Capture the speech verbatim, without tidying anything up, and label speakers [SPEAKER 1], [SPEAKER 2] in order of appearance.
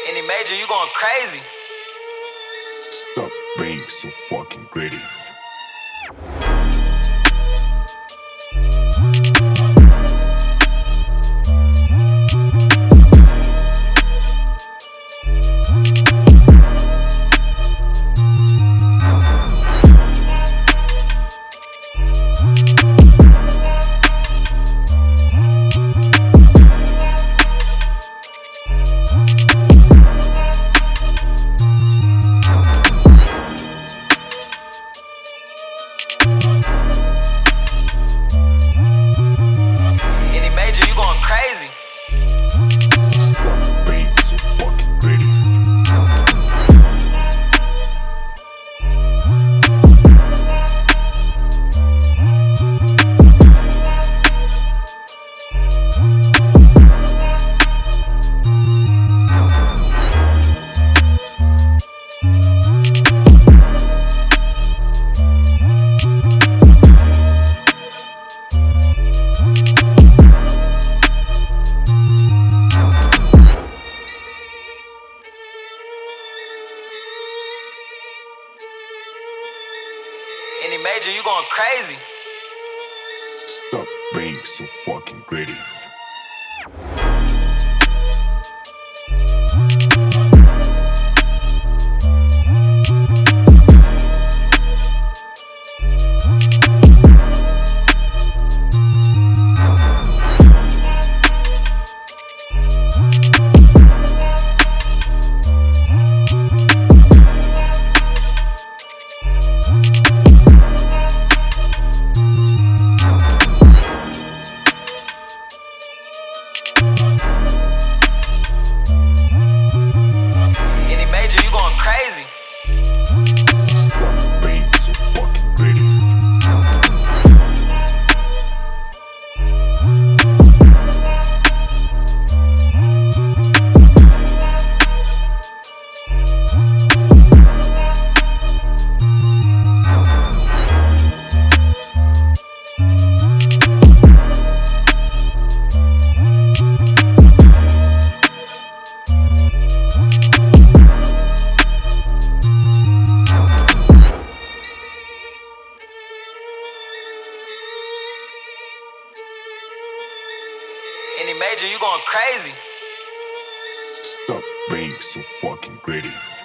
[SPEAKER 1] Any major, you going crazy.
[SPEAKER 2] Stop being so fucking greedy.
[SPEAKER 1] Any major, you going crazy.
[SPEAKER 2] Stop being so fucking greedy.
[SPEAKER 1] Any major, you going crazy.
[SPEAKER 2] Stop being so fucking greedy.
[SPEAKER 1] Any major, you going crazy.
[SPEAKER 2] Stop being so fucking greedy.
[SPEAKER 1] Any major, you going crazy.
[SPEAKER 2] Stop being so fucking greedy.